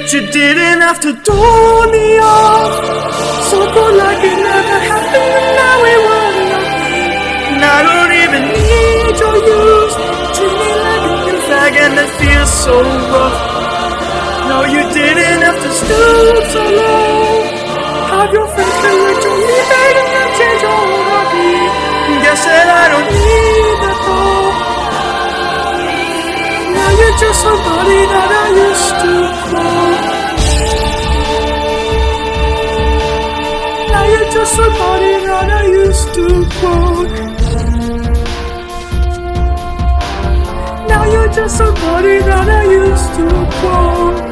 But you didn't have to door me off. So good like it never happened, and now we were nothing. And I don't even need your use. Treat me like a new fag and it feels so rough. No, you didn't have to stoop so low. Have your friends collect your leave, begging to change your heartbeat. Guess that I don't need that though. Now you're just somebody that I used to quote. Now you're just somebody that I used to quote. Now you're just somebody that I used to quote.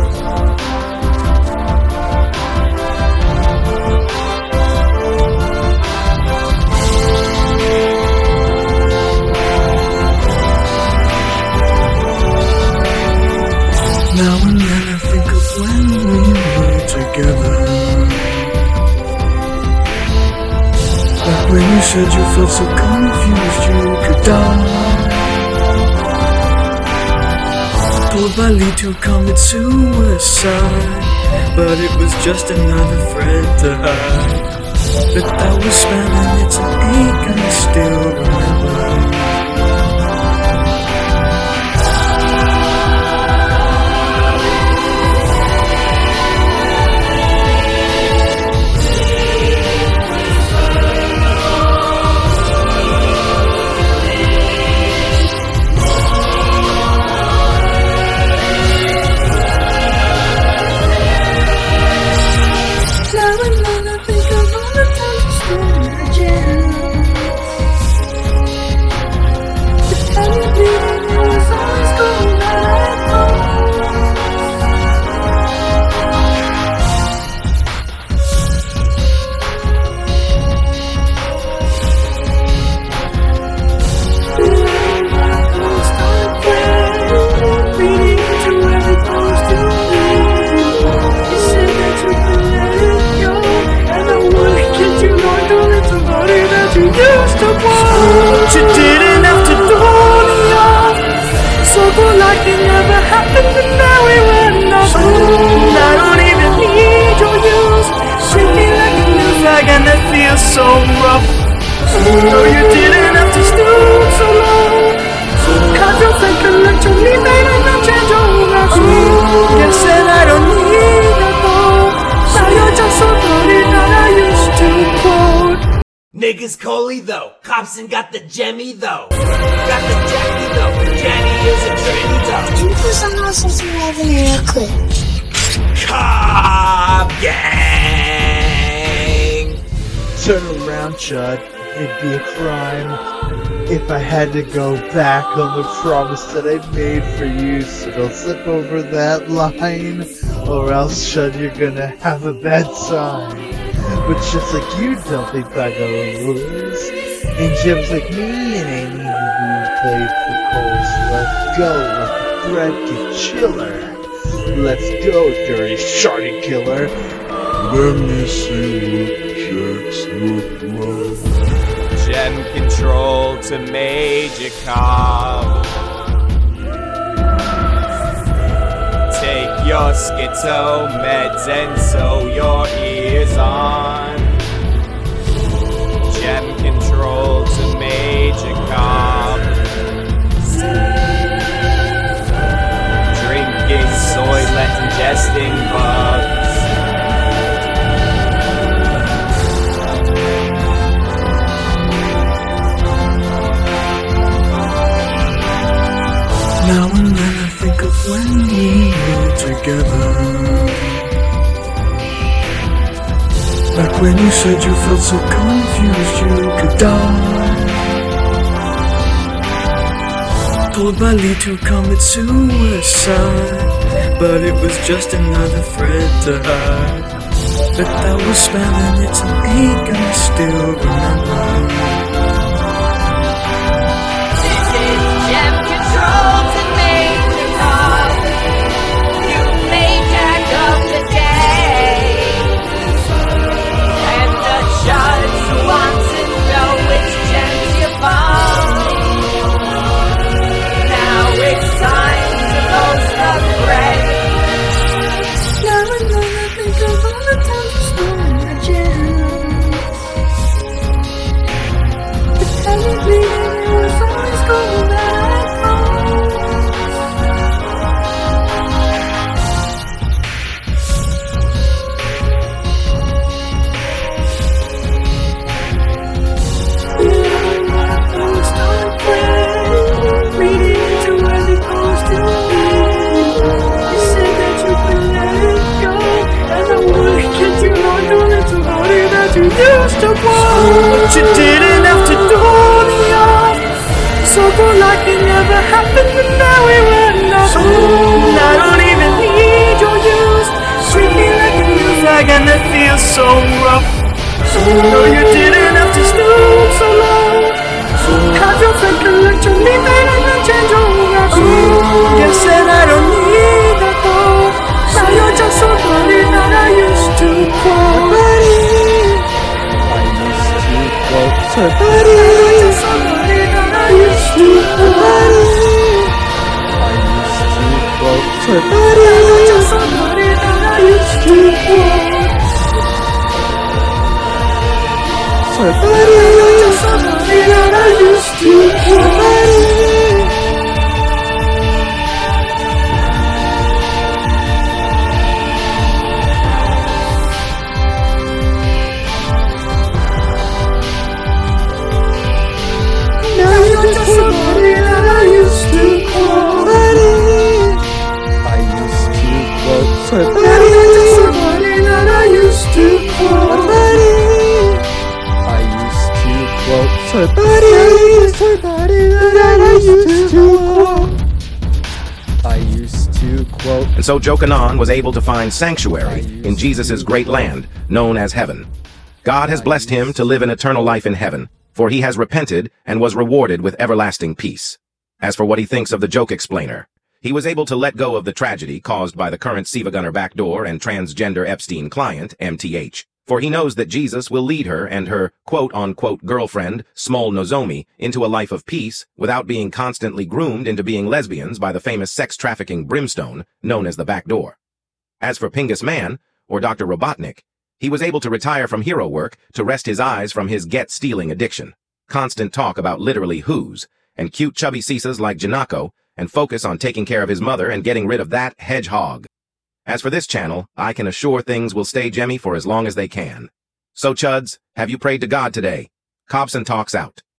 Now and then I think of when we were together. Like when you said you felt so confused you could die. Told by Lee to commit suicide, but it was just another friend to hide. But that was spent and it's an ache I still remember. But you didn't have to door me off. So good like it never happened, and now we were nothing. And I don't even need your use. Treat me like a new flag and it feels so rough. No, you didn't have to stoop so low. Have your friend collect your leave, baby, and change your life. Guess that I don't need that though. Now you're just somebody that I used to quote. Niggas Coley though, Copson got the Jemmy though. Got the Jackie though, Jenny is a trendy though. Can you put something else into the real quick? Cop gang! Turn around, Chud. It'd be a crime if I had to go back on the promise that I made for you, so don't slip over that line, or else, Chud, you're gonna have a bad time. But just like you don't think I'm gonna lose, and Jim's like me and ain't even played for Coles. Let's go, let the thread get chiller. Let's go, dirty shardy killer. Let me see what checks look like. Gem control to Major Cobb. Take your schizo meds and sew your ears on. Gem control to Major Cobb. Drinking soylent, ingesting bugs. Now and then I think of when we were together. Like when you said you felt so confused you could die. Told by Lee to commit suicide, but it was just another friend to hide. But that was spam and it's an ache I still remember. used to want, but you didn't have to do me off. So go like it never happened, and now we run off. And I don't even need your use. Treat me like a new flag, and it feels so rough. No, you didn't have to stoop so low. Have your friend collect your leave and then change your rocks. Guess that I don't need that though. Now you're just somebody that I used to quote. I used to quote somebody. You're just somebody that I used to quote. I used to quote somebody. You're just somebody that I used to quote. Somebody. You're just somebody that I used to quote. Somebody that I used to quote. I used to quote Somebody that I used to quote. I used to quote somebody that I used to quote. I used to quote. And so Jochanan was able to find sanctuary in Jesus' great land, known as heaven. God has blessed him to live an eternal life in heaven, for he has repented and was rewarded with everlasting peace. As for what he thinks of the joke explainer, he was able to let go of the tragedy caused by the current Siva Gunner backdoor and transgender Epstein client, MTH, for he knows that Jesus will lead her and her quote-unquote girlfriend, Small Nozomi, into a life of peace without being constantly groomed into being lesbians by the famous sex-trafficking brimstone known as the backdoor. As for Pingus Man, or Dr. Robotnik, he was able to retire from hero work to rest his eyes from his get-stealing addiction, constant talk about literally who's, and cute chubby Cisas like Janako, and focus on taking care of his mother and getting rid of that hedgehog. As for this channel, I can assure things will stay gemmy for as long as they can. So chuds, have you prayed to God today? Cobson Talks out.